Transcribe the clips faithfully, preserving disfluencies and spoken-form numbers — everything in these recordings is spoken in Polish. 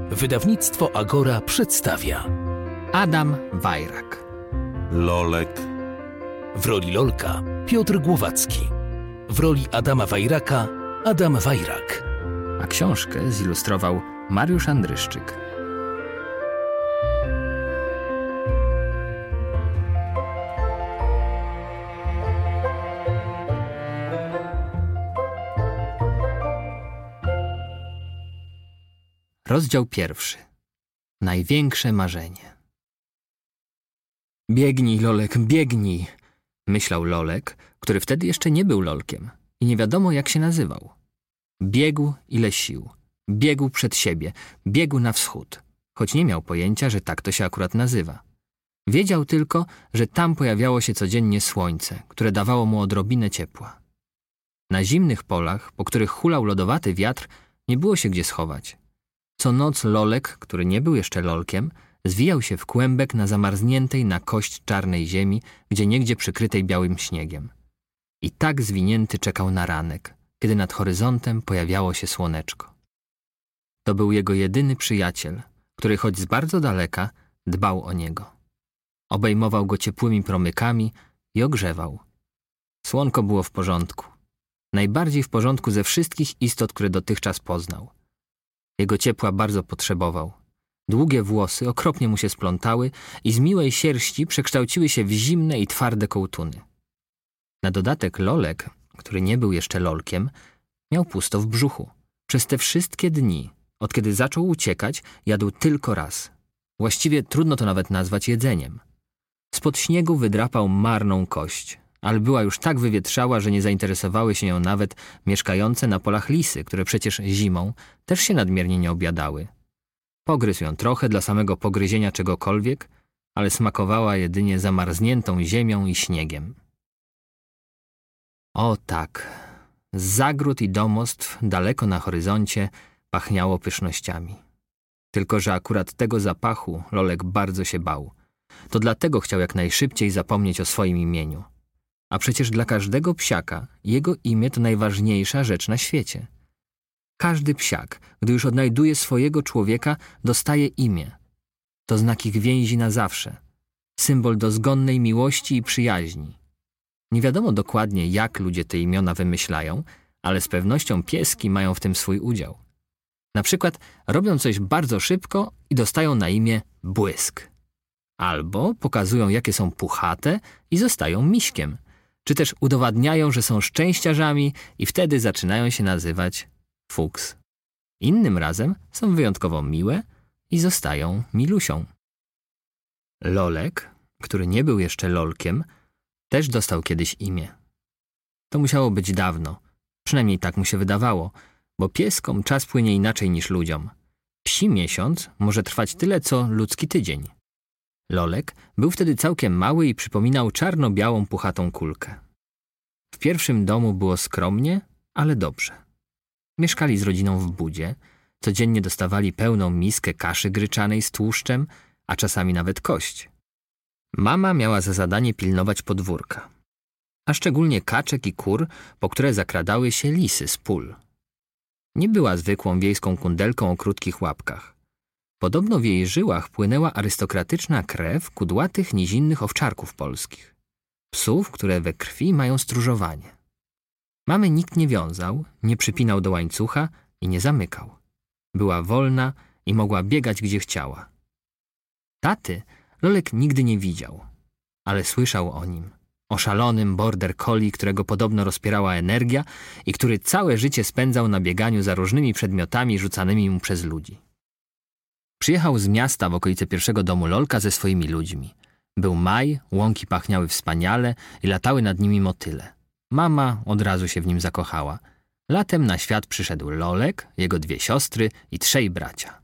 Wydawnictwo Agora przedstawia Adam Wajrak. Lolek. W roli Lolka Piotr Głowacki. W roli Adama Wajraka Adam Wajrak. A książkę zilustrował Mariusz Andryszczyk. Rozdział pierwszy. Największe marzenie. Biegnij, Lolek, biegnij, myślał Lolek, który wtedy jeszcze nie był Lolkiem i nie wiadomo jak się nazywał. Biegł ile sił, biegł przed siebie, biegł na wschód, choć nie miał pojęcia, że tak to się akurat nazywa. Wiedział tylko, że tam pojawiało się codziennie słońce, które dawało mu odrobinę ciepła. Na zimnych polach, po których hulał lodowaty wiatr, nie było się gdzie schować. Co noc Lolek, który nie był jeszcze Lolkiem, zwijał się w kłębek na zamarzniętej na kość czarnej ziemi, gdzieniegdzie przykrytej białym śniegiem. I tak zwinięty czekał na ranek, kiedy nad horyzontem pojawiało się słoneczko. To był jego jedyny przyjaciel, który choć z bardzo daleka dbał o niego. Obejmował go ciepłymi promykami i ogrzewał. Słonko było w porządku. Najbardziej w porządku ze wszystkich istot, które dotychczas poznał. Jego ciepła bardzo potrzebował. Długie włosy okropnie mu się splątały i z miłej sierści przekształciły się w zimne i twarde kołtuny. Na dodatek Lolek, który nie był jeszcze Lolkiem, miał pusto w brzuchu. Przez te wszystkie dni, od kiedy zaczął uciekać, jadł tylko raz. Właściwie trudno to nawet nazwać jedzeniem. Spod śniegu wydrapał marną kość, ale była już tak wywietrzała, że nie zainteresowały się nią nawet mieszkające na polach lisy, które przecież zimą też się nadmiernie nie obiadały. Pogryzł ją trochę dla samego pogryzienia czegokolwiek, ale smakowała jedynie zamarzniętą ziemią i śniegiem. O tak, z zagród i domostw daleko na horyzoncie pachniało pysznościami. Tylko że akurat tego zapachu Lolek bardzo się bał. To dlatego chciał jak najszybciej zapomnieć o swoim imieniu. A przecież dla każdego psiaka jego imię to najważniejsza rzecz na świecie. Każdy psiak, gdy już odnajduje swojego człowieka, dostaje imię. To znak ich więzi na zawsze. Symbol dozgonnej miłości i przyjaźni. Nie wiadomo dokładnie, jak ludzie te imiona wymyślają, ale z pewnością pieski mają w tym swój udział. Na przykład robią coś bardzo szybko i dostają na imię Błysk. Albo pokazują, jakie są puchate i zostają Miśkiem. Czy też udowadniają, że są szczęściarzami i wtedy zaczynają się nazywać Fuks. Innym razem są wyjątkowo miłe i zostają Milusią. Lolek, który nie był jeszcze Lolkiem, też dostał kiedyś imię. To musiało być dawno, przynajmniej tak mu się wydawało, bo pieskom czas płynie inaczej niż ludziom. Psi miesiąc może trwać tyle, co ludzki tydzień. Lolek był wtedy całkiem mały i przypominał czarno-białą puchatą kulkę. W pierwszym domu było skromnie, ale dobrze. Mieszkali z rodziną w budzie, codziennie dostawali pełną miskę kaszy gryczanej z tłuszczem, a czasami nawet kość. Mama miała za zadanie pilnować podwórka, a szczególnie kaczek i kur, po które zakradały się lisy z pól. Nie była zwykłą wiejską kundelką o krótkich łapkach. Podobno w jej żyłach płynęła arystokratyczna krew kudłatych, nizinnych owczarków polskich. Psów, które we krwi mają stróżowanie. Mamy nikt nie wiązał, nie przypinał do łańcucha i nie zamykał. Była wolna i mogła biegać gdzie chciała. Taty Lolek nigdy nie widział, ale słyszał o nim. O szalonym border collie, którego podobno rozpierała energia i który całe życie spędzał na bieganiu za różnymi przedmiotami rzucanymi mu przez ludzi. Przyjechał z miasta w okolice pierwszego domu Lolka ze swoimi ludźmi. Był maj, łąki pachniały wspaniale i latały nad nimi motyle. Mama od razu się w nim zakochała. Latem na świat przyszedł Lolek, jego dwie siostry i trzej bracia.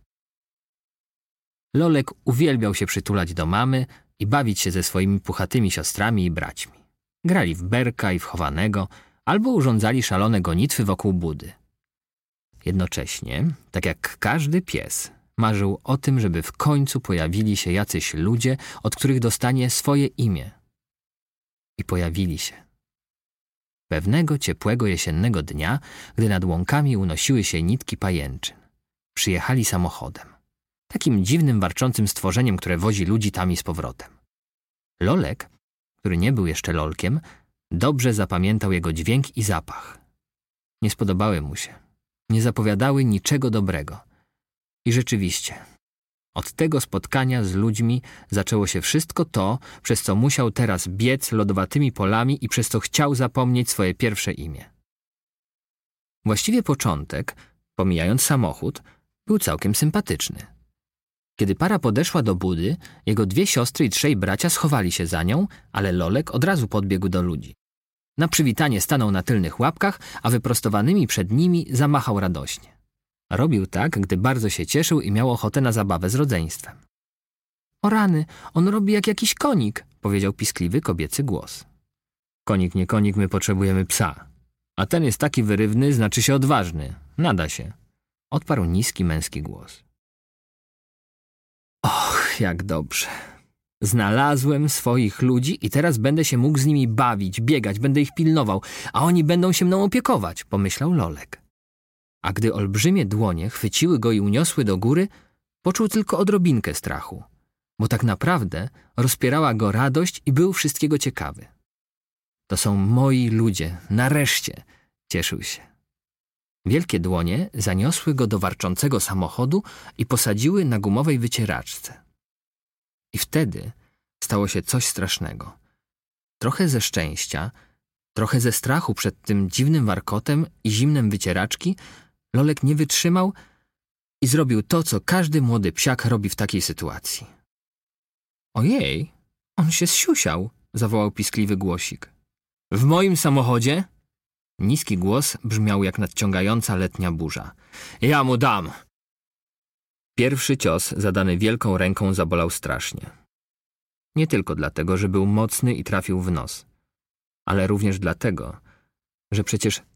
Lolek uwielbiał się przytulać do mamy i bawić się ze swoimi puchatymi siostrami i braćmi. Grali w berka i w chowanego, albo urządzali szalone gonitwy wokół budy. Jednocześnie, tak jak każdy pies, marzył o tym, żeby w końcu pojawili się jacyś ludzie, od których dostanie swoje imię. I pojawili się. Pewnego ciepłego jesiennego dnia, gdy nad łąkami unosiły się nitki pajęczyn, przyjechali samochodem. takim dziwnym, warczącym stworzeniem, które wozi ludzi tam i z powrotem. Lolek, który nie był jeszcze lolkiem, dobrze zapamiętał jego dźwięk i zapach. Nie spodobały mu się. Nie zapowiadały niczego dobrego. I rzeczywiście, od tego spotkania z ludźmi zaczęło się wszystko to, przez co musiał teraz biec lodowatymi polami i przez co chciał zapomnieć swoje pierwsze imię. Właściwie początek, pomijając samochód, był całkiem sympatyczny. Kiedy para podeszła do budy, jego dwie siostry i trzej bracia schowali się za nią, ale Lolek od razu podbiegł do ludzi. Na przywitanie stanął na tylnych łapkach, a wyprostowanymi przed nimi zamachał radośnie. Robił tak, gdy bardzo się cieszył i miał ochotę na zabawę z rodzeństwem. O rany, on robi jak jakiś konik, powiedział piskliwy kobiecy głos. Konik nie konik, my potrzebujemy psa. A ten jest taki wyrywny, znaczy się odważny. Nada się. Odparł niski męski głos. Och, jak dobrze. Znalazłem swoich ludzi i teraz będę się mógł z nimi bawić, biegać, będę ich pilnował, a oni będą się mną opiekować, pomyślał Lolek. A gdy olbrzymie dłonie chwyciły go i uniosły do góry, poczuł tylko odrobinkę strachu, bo tak naprawdę rozpierała go radość i był wszystkiego ciekawy. To są moi ludzie, nareszcie, cieszył się. Wielkie dłonie zaniosły go do warczącego samochodu i posadziły na gumowej wycieraczce. I wtedy stało się coś strasznego. Trochę ze szczęścia, trochę ze strachu przed tym dziwnym warkotem i zimnem wycieraczki, Lolek nie wytrzymał i zrobił to, co każdy młody psiak robi w takiej sytuacji. Ojej, on się zsiusiał, zawołał piskliwy głosik. W moim samochodzie? Niski głos brzmiał jak nadciągająca letnia burza. Ja mu dam! Pierwszy cios zadany wielką ręką zabolał strasznie. Nie tylko dlatego, że był mocny i trafił w nos, ale również dlatego, że przecież